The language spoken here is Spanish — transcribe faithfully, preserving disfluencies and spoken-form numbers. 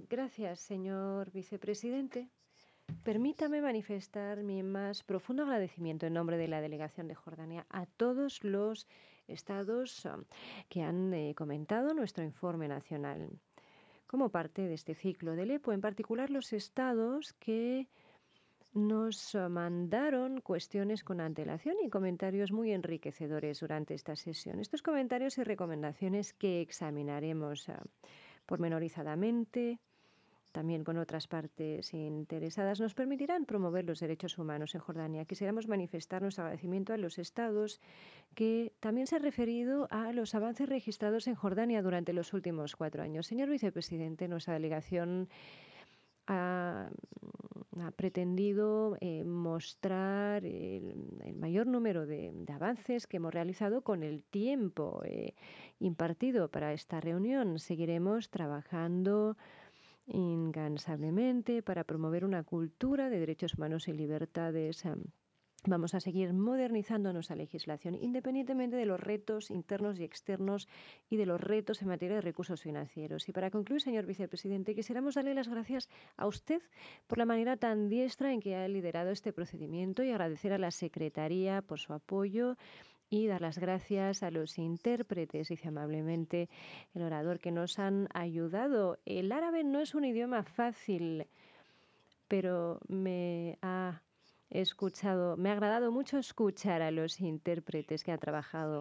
Gracias, señor vicepresidente. Permítame manifestar mi más profundo agradecimiento en nombre de la delegación de Jordania a todos los estados um, que han eh, comentado nuestro informe nacional como parte de este ciclo del E P O, en particular los estados que nos uh, mandaron cuestiones con antelación y comentarios muy enriquecedores durante esta sesión. Estos comentarios y recomendaciones que examinaremos uh, pormenorizadamente, también con otras partes interesadas, nos permitirán promover los derechos humanos en Jordania. Quisiéramos manifestar nuestro agradecimiento a los estados que también se han referido a los avances registrados en Jordania durante los últimos cuatro años. Señor vicepresidente, nuestra delegación ha, ha pretendido eh, mostrar el, el mayor número de, de avances que hemos realizado con el tiempo eh, impartido para esta reunión. Seguiremos trabajando incansablemente para promover una cultura de derechos humanos y libertades. Vamos a seguir modernizando nuestra legislación independientemente de los retos internos y externos y de los retos en materia de recursos financieros. Y para concluir, señor vicepresidente, quisiéramos darle las gracias a usted por la manera tan diestra en que ha liderado este procedimiento y agradecer a la Secretaría por su apoyo y dar las gracias a los intérpretes, dice amablemente el orador, que nos han ayudado. El árabe no es un idioma fácil, pero me ha escuchado, me ha agradado mucho escuchar a los intérpretes que han trabajado